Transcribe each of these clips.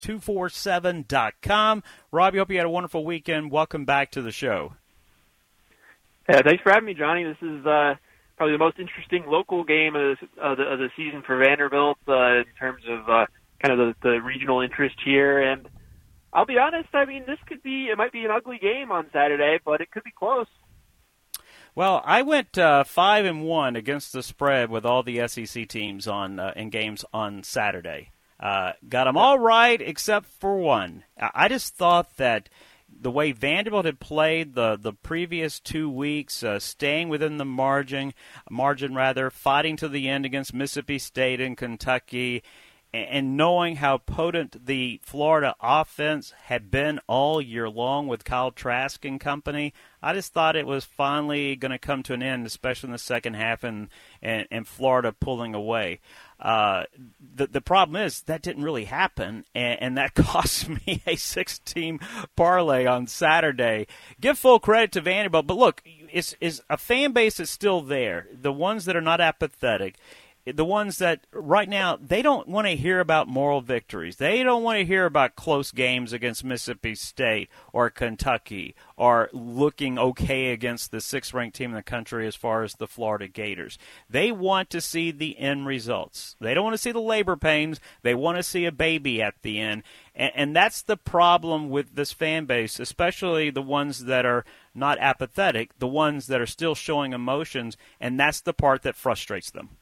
247.com. Robbie, hope you had a wonderful weekend. Welcome back to the show. Yeah, thanks for having me, Johnny. This is probably the most interesting local game of the season for Vanderbilt in terms of kind of the regional interest here. And I'll be honest, I mean, it might be an ugly game on Saturday, but it could be close. Well, I went 5-1 against the spread with all the SEC teams in games on Saturday. Got them all right except for one. I just thought that the way Vanderbilt had played the previous 2 weeks, staying within the margin, fighting to the end against Mississippi State and Kentucky, and knowing how potent the Florida offense had been all year long with Kyle Trask and company, I just thought it was finally going to come to an end, especially in the second half, and Florida pulling away. The problem is that didn't really happen, and that cost me a 6-team parlay on Saturday. Give full credit to Vanderbilt, but look, it's a fan base that's still there. The ones that are not apathetic, the ones that right now, they don't want to hear about moral victories. They don't want to hear about close games against Mississippi State or Kentucky or looking okay against the 6th-ranked team in the country as far as the Florida Gators. They want to see the end results. They don't want to see the labor pains. They want to see a baby at the end. And that's the problem with this fan base, especially the ones that are not apathetic, the ones that are still showing emotions, and that's the part that frustrates them.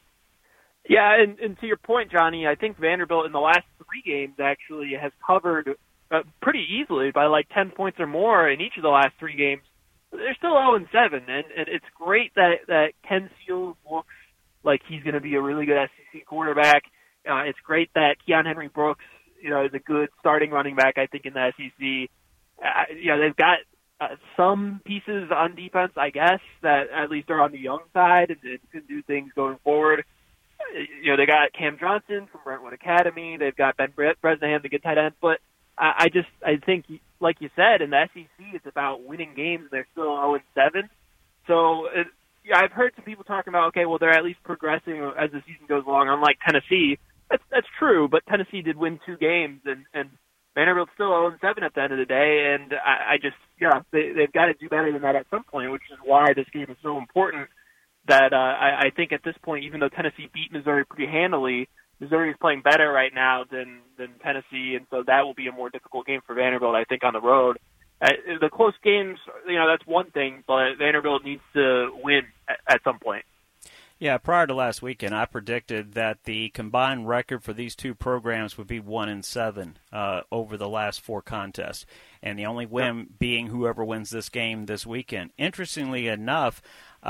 Yeah, and to your point, Johnny, I think Vanderbilt in the last 3 games actually has covered pretty easily by like 10 points or more in each of the last 3 games. They're still 0-7, and it's great that Ken Seals looks like he's going to be a really good SEC quarterback. It's great that Keon Henry Brooks, is a good starting running back, I think, in the SEC. They've got some pieces on defense, I guess, that at least are on the young side and can do things going forward. They got Cam Johnson from Brentwood Academy. They've got Ben Bresnahan, the good tight end. But I think, like you said, in the SEC, it's about winning games, and they're still 0-7. So I've heard some people talking about, okay, well, they're at least progressing as the season goes along, unlike Tennessee. That's true, but Tennessee did win 2 games, and Vanderbilt's still 0-7 at the end of the day. And they've got to do better than that at some point, which is why this game is so important. That I think at this point, even though Tennessee beat Missouri pretty handily, Missouri is playing better right now than Tennessee, and so that will be a more difficult game for Vanderbilt, I think, on the road. The close games, that's one thing, but Vanderbilt needs to win at some point. Yeah, prior to last weekend, I predicted that the combined record for these two programs would be 1-7 over the last 4 contests, and the only win being whoever wins this game this weekend. Interestingly enough,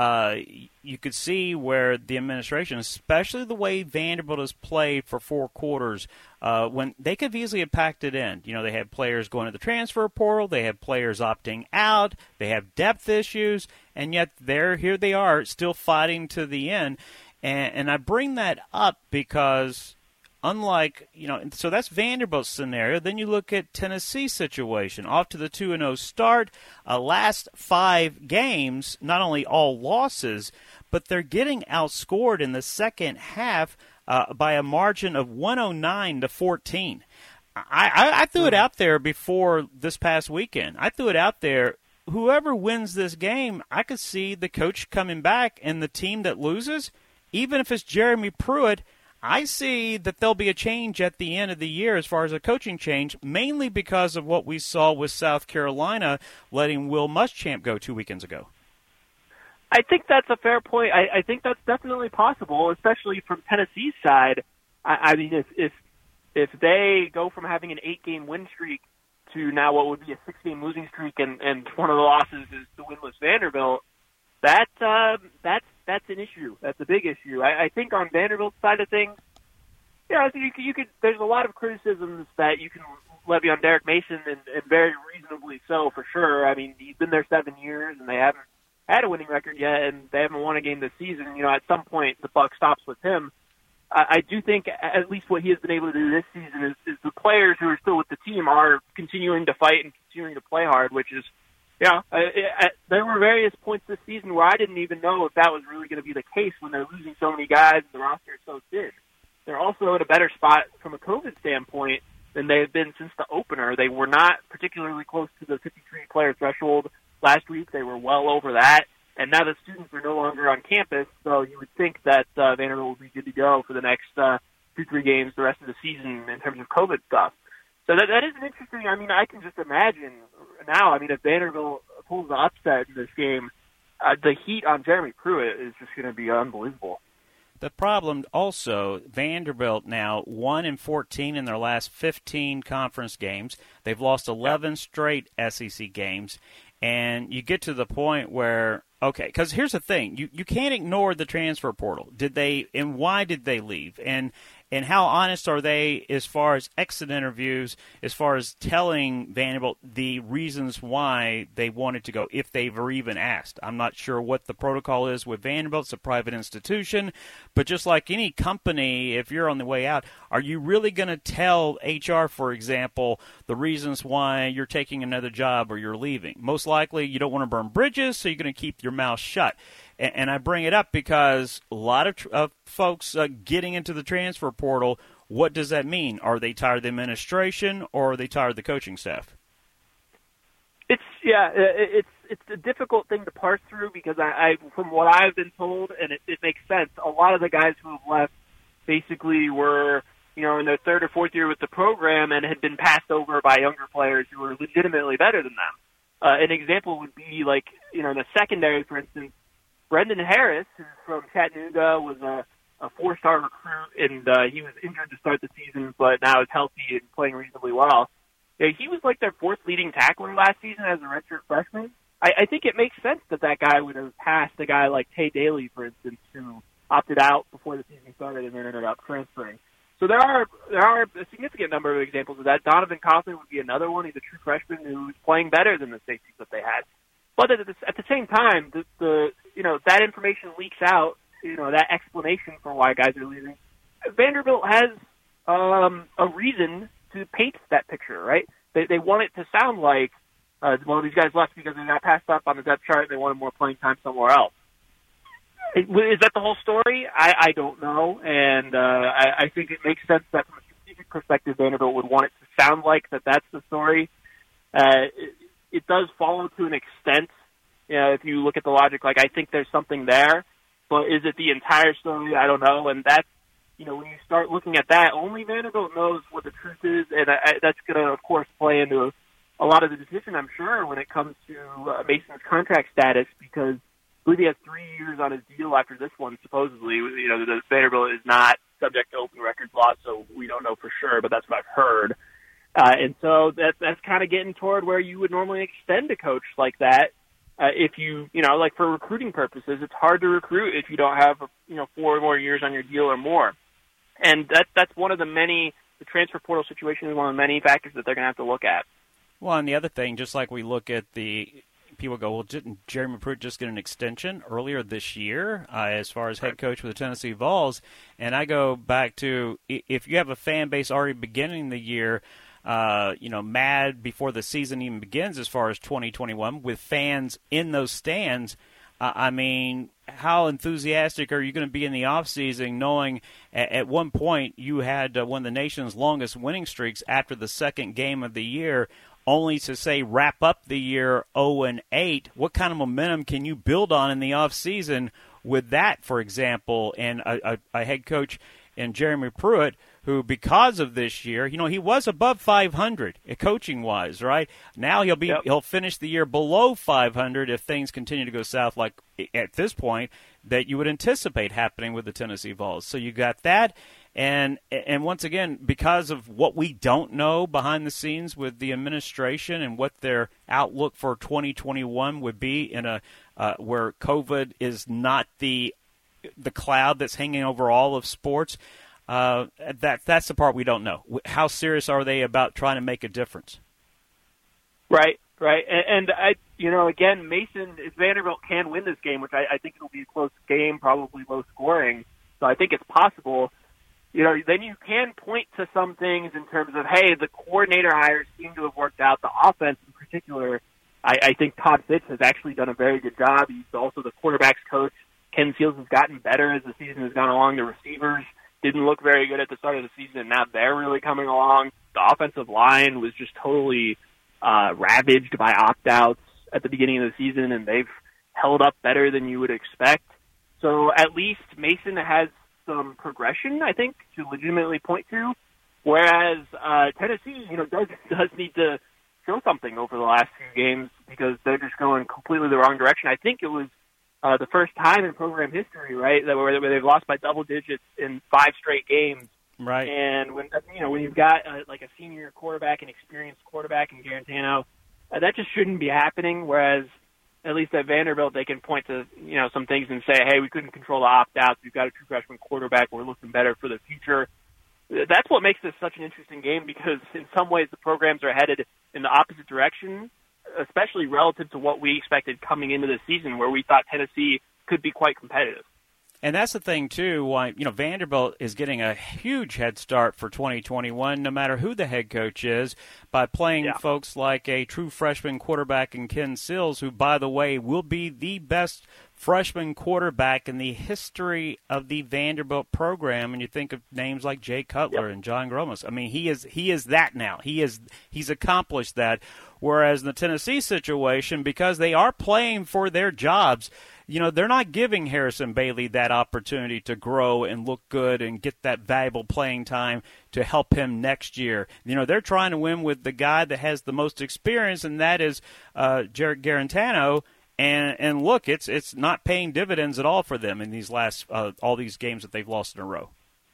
you could see where the administration, especially the way Vanderbilt has played for 4 quarters, when they could easily have packed it in. They had players going to the transfer portal, they have players opting out, they have depth issues, and yet here they are still fighting to the end. And I bring that up because unlike, so that's Vanderbilt's scenario. Then you look at Tennessee's situation. Off to the 2-0 start. Last 5 games, not only all losses, but they're getting outscored in the second half by a margin of 109-14. I threw it out there before this past weekend. I threw it out there. Whoever wins this game, I could see the coach coming back, and the team that loses, even if it's Jeremy Pruitt, I see that there'll be a change at the end of the year as far as a coaching change, mainly because of what we saw with South Carolina letting Will Muschamp go 2 weekends ago. I think that's a fair point. I think that's definitely possible, especially from Tennessee's side. I mean, if they go from having an 8-game win streak to now what would be a 6-game losing streak, and one of the losses is the winless Vanderbilt, that's an issue. That's a big issue. I think on Vanderbilt's side of things, you could. There's a lot of criticisms that you can levy on Derek Mason, and very reasonably so, for sure. I mean, he's been there 7 years, and they haven't had a winning record yet, and they haven't won a game this season. At some point, the buck stops with him. I do think at least what he has been able to do this season is the players who are still with the team are continuing to fight and continuing to play hard, which is, there were various points this season where I didn't even know if that was really going to be the case when they're losing so many guys and the roster is so thin. They're also in a better spot from a COVID standpoint than they have been since the opener. They were not particularly close to the 53-player threshold last week. They were well over that. And now the students are no longer on campus, so you would think that Vanderbilt would be good to go for the next 2-3 games the rest of the season in terms of COVID stuff. So that is an interesting, I mean, I can just imagine now, I mean, if Vanderbilt pulls the upset in this game, the heat on Jeremy Pruitt is just going to be unbelievable. The problem also, Vanderbilt now 1-14 in their last 15 conference games. They've lost 11 straight SEC games. And you get to the point where, okay, because here's the thing. You can't ignore the transfer portal. Why did they leave? And how honest are they as far as exit interviews, as far as telling Vanderbilt the reasons why they wanted to go, if they were even asked? I'm not sure what the protocol is with Vanderbilt. It's a private institution. But just like any company, if you're on the way out, are you really going to tell HR, for example, the reasons why you're taking another job or you're leaving? Most likely you don't want to burn bridges, so you're going to keep your mouth shut. And I bring it up because a lot of folks getting into the transfer portal, what does that mean? Are they tired of the administration or are they tired of the coaching staff? It's a difficult thing to parse through because I from what I've been told, and it makes sense, a lot of the guys who have left basically were, in their third or fourth year with the program and had been passed over by younger players who were legitimately better than them. An example would be like, in the secondary, for instance, Brendan Harris, who's from Chattanooga, was a four-star recruit, and he was injured to start the season, but now is healthy and playing reasonably well. Yeah, he was like their fourth leading tackler last season as a redshirt freshman. I think it makes sense that guy would have passed a guy like Tay Daly, for instance, who opted out before the season started and then ended up transferring. So there are a significant number of examples of that. Donovan Kaufman would be another one. He's a true freshman who's playing better than the safeties that they had. But at the same time, that information leaks out, that explanation for why guys are leaving. Vanderbilt has a reason to paint that picture, right? They want it to sound like, these guys left because they got passed up on the depth chart and they wanted more playing time somewhere else. Is that the whole story? I don't know, and I think it makes sense that from a strategic perspective, Vanderbilt would want it to sound like that's the story. It does follow to an extent, if you look at the logic. Like, I think there's something there, but is it the entire story? I don't know, and that's, when you start looking at that, only Vanderbilt knows what the truth is, and that's going to, of course, play into a lot of the decision, I'm sure, when it comes to Mason's contract status, because I believe he has 3 years on his deal after this one, supposedly. The Vanderbilt is not subject to open records law, so we don't know for sure, but that's what I've heard. And so that's kind of getting toward where you would normally extend a coach like that. If you, like for recruiting purposes, it's hard to recruit if you don't have, 4 more years on your deal or more. And that's one of the transfer portal situation is one of the many factors that they're going to have to look at. Well, and the other thing, just like we look at people go, well, didn't Jeremy Pruitt just get an extension earlier this year as far as head coach for the Tennessee Vols? And I go back to, if you have a fan base already beginning the year, mad before the season even begins as far as 2021 with fans in those stands, how enthusiastic are you going to be in the offseason knowing at one point you had one of the nation's longest winning streaks after the second game of the year, only to say wrap up the year 0-8? What kind of momentum can you build on in the offseason with that, for example, and a head coach in Jeremy Pruitt who, because of this year, he was above 500 coaching-wise, right? Now he'll finish the year below 500 if things continue to go south like at this point that you would anticipate happening with the Tennessee Vols. So you got that. And once again, because of what we don't know behind the scenes with the administration and what their outlook for 2021 would be in where COVID is not the cloud that's hanging over all of sports, that's the part we don't know. How serious are they about trying to make a difference? Right. And again, Mason, if Vanderbilt can win this game, which I think it'll be a close game, probably low scoring, so I think it's possible. Then you can point to some things in terms of, hey, the coordinator hires seem to have worked out. The offense in particular, I think Todd Fitz has actually done a very good job. He's also the quarterback's coach. Ken Fields has gotten better as the season has gone along. The receivers didn't look very good at the start of the season, and now they're really coming along. The offensive line was just totally ravaged by opt-outs at the beginning of the season, and they've held up better than you would expect. So at least Mason has some progression, I think, to legitimately point to, whereas Tennessee, does need to show something over the last few games because they're just going completely the wrong direction. I think it was the first time in program history, right, where they've lost by double digits in 5 straight games. Right. And when you've got like a senior quarterback, an experienced quarterback in Garantano, that just shouldn't be happening. Whereas at least at Vanderbilt, they can point to some things and say, hey, we couldn't control the opt-outs. We've got a true freshman quarterback. We're looking better for the future. That's what makes this such an interesting game because in some ways the programs are headed in the opposite direction, especially relative to what we expected coming into the season, where we thought Tennessee could be quite competitive. And that's the thing, too, why Vanderbilt is getting a huge head start for 2021, no matter who the head coach is, by playing folks like a true freshman quarterback in Ken Sills, who, by the way, will be the best freshman quarterback in the history of the Vanderbilt program. And you think of names like Jay Cutler and John Gromas. I mean, he is that now. He's accomplished that. Whereas in the Tennessee situation, because they are playing for their jobs, they're not giving Harrison Bailey that opportunity to grow and look good and get that valuable playing time to help him next year. They're trying to win with the guy that has the most experience, and that is Jarrett Garantano. And look, it's not paying dividends at all for them in these last all these games that they've lost in a row.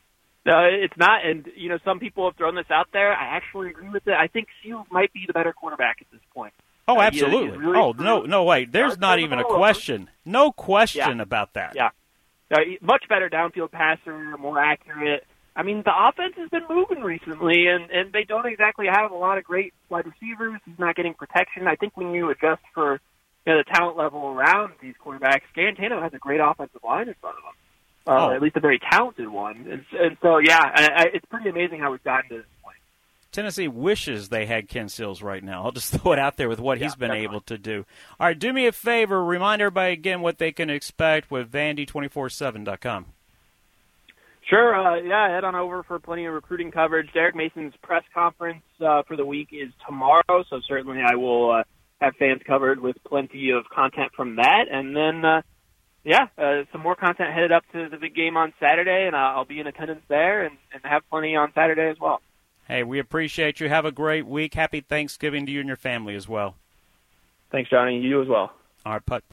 No, it's not. And, some people have thrown this out there. I actually agree with it. I think Seals might be the better quarterback at this point. Oh, absolutely. No way. There's not even a question. No question about that. Yeah. Much better downfield passer, more accurate. I mean, the offense has been moving recently, and they don't exactly have a lot of great wide receivers. He's not getting protection. I think when you adjust for the talent level around these quarterbacks, Garantano has a great offensive line in front of him. At least a very talented one. And so, it's pretty amazing how we've gotten to this point. Tennessee wishes they had Ken Sills right now. I'll just throw it out there with what he's been able to do. All right, do me a favor. Remind everybody again what they can expect with Vandy247.com. Sure. Head on over for plenty of recruiting coverage. Derek Mason's press conference for the week is tomorrow, so certainly I will have fans covered with plenty of content from that. And then, some more content headed up to the big game on Saturday, and I'll be in attendance there and have plenty on Saturday as well. Hey, we appreciate you. Have a great week. Happy Thanksgiving to you and your family as well. Thanks, Johnny. You as well. All right, Putt.